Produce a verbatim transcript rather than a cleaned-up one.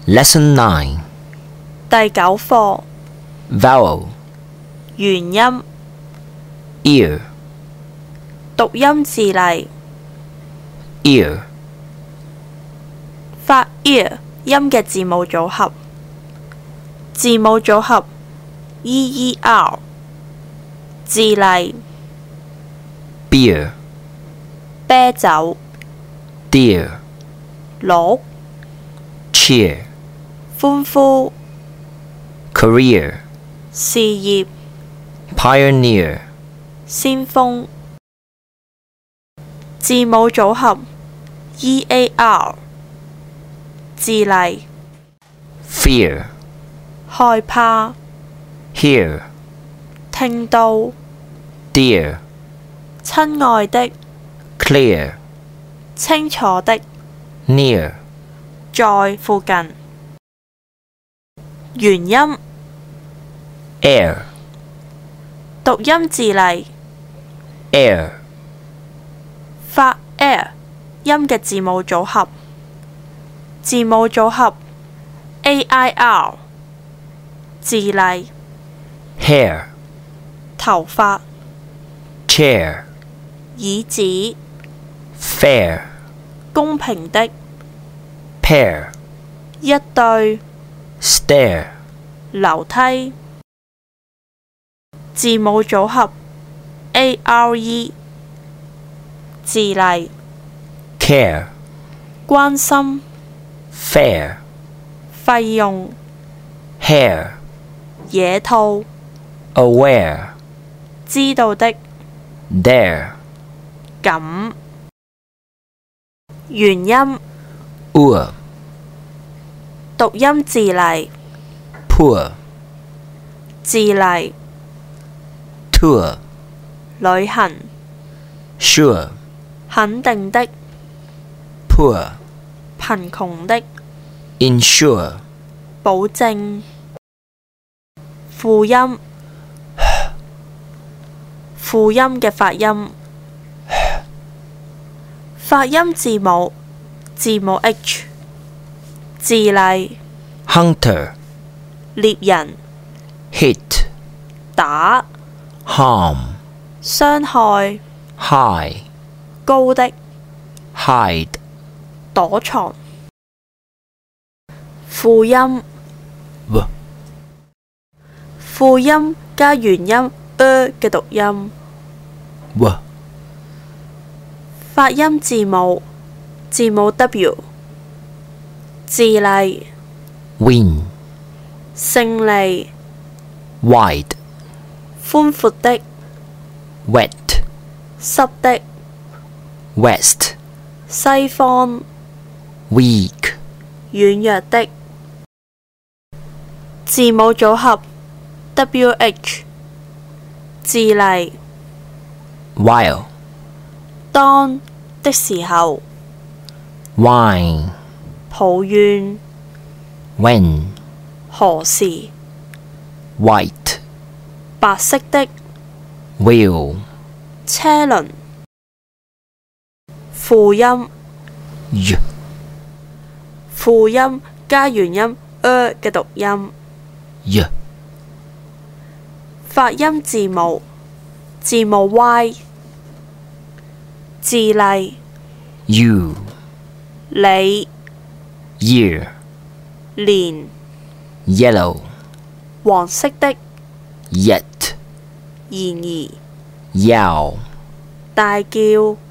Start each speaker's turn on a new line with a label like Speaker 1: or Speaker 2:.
Speaker 1: Lesson nine.
Speaker 2: 第九課
Speaker 1: Vowel.
Speaker 2: 元音
Speaker 1: Ear.
Speaker 2: 讀音字例
Speaker 1: Ear.
Speaker 2: 發 ear 音嘅字母組合。字母組合 E E R。字例
Speaker 1: Beer.
Speaker 2: 啤酒、
Speaker 1: Deer.
Speaker 2: 鹿、
Speaker 1: Cheer.
Speaker 2: 歡呼、
Speaker 1: Career.
Speaker 2: 事業、
Speaker 1: Pioneer.
Speaker 2: 先鋒。字母組合 E A R。字例
Speaker 1: Fear.
Speaker 2: 害怕、
Speaker 1: Hear.
Speaker 2: 聽到、
Speaker 1: Dear.
Speaker 2: 親愛的、
Speaker 1: Clear.
Speaker 2: 清楚的、
Speaker 1: Near.
Speaker 2: 在附近。元音
Speaker 1: Air.
Speaker 2: 讀音字例
Speaker 1: Air.
Speaker 2: 發 air 音嘅字母組合。字母組合 A I R。字例
Speaker 1: Hair.
Speaker 2: 頭髮、
Speaker 1: Chair.
Speaker 2: 椅子、
Speaker 1: Fair.
Speaker 2: 公平的、
Speaker 1: Pair.
Speaker 2: 一對、
Speaker 1: Stare.
Speaker 2: 樓梯。字母組合 A R E。字例
Speaker 1: Care.
Speaker 2: 關心、
Speaker 1: Fair.
Speaker 2: 費用、
Speaker 1: Hair.
Speaker 2: 野兔、
Speaker 1: Aware.
Speaker 2: 知道的、
Speaker 1: Dare.
Speaker 2: 咁。元音
Speaker 1: Ur.
Speaker 2: 讀音字例
Speaker 1: Poor.
Speaker 2: 字例
Speaker 1: Tour.
Speaker 2: 旅行、
Speaker 1: Sure.
Speaker 2: 肯定的、
Speaker 1: Poor.
Speaker 2: 貧窮的、
Speaker 1: Ensure.
Speaker 2: 保證。輔音輔音嘅發音。發音字母字母 H。字例
Speaker 1: Hunter.
Speaker 2: 獵人、
Speaker 1: Hit.
Speaker 2: 打、
Speaker 1: Harm.
Speaker 2: 傷害、
Speaker 1: High.
Speaker 2: 高的、
Speaker 1: Hide.
Speaker 2: 躲藏。輔音
Speaker 1: V.
Speaker 2: 輔音加元音 e 嘅讀音。
Speaker 1: W.
Speaker 2: 發音字母字母 W。字例
Speaker 1: Win.
Speaker 2: 勝利、
Speaker 1: Wide.
Speaker 2: 寬闊的、
Speaker 1: Wet.
Speaker 2: 濕的、
Speaker 1: West.
Speaker 2: 西方、
Speaker 1: Weak.
Speaker 2: 軟弱的。字母組合 W H。字例
Speaker 1: While.
Speaker 2: 當的時候、
Speaker 1: Wine.
Speaker 2: 抱怨、
Speaker 1: When.
Speaker 2: 何時、
Speaker 1: White.
Speaker 2: 白色的、
Speaker 1: Wheel.
Speaker 2: 車輪。輔音
Speaker 1: Y.
Speaker 2: 輔音加元音 e 嘅讀音。
Speaker 1: Y.
Speaker 2: 發音字母字母 Y。字例
Speaker 1: You.
Speaker 2: 你、
Speaker 1: Year.
Speaker 2: 年、
Speaker 1: Yellow.
Speaker 2: 黃色的、
Speaker 1: Yet.
Speaker 2: 然而、
Speaker 1: Yow.
Speaker 2: 大叫、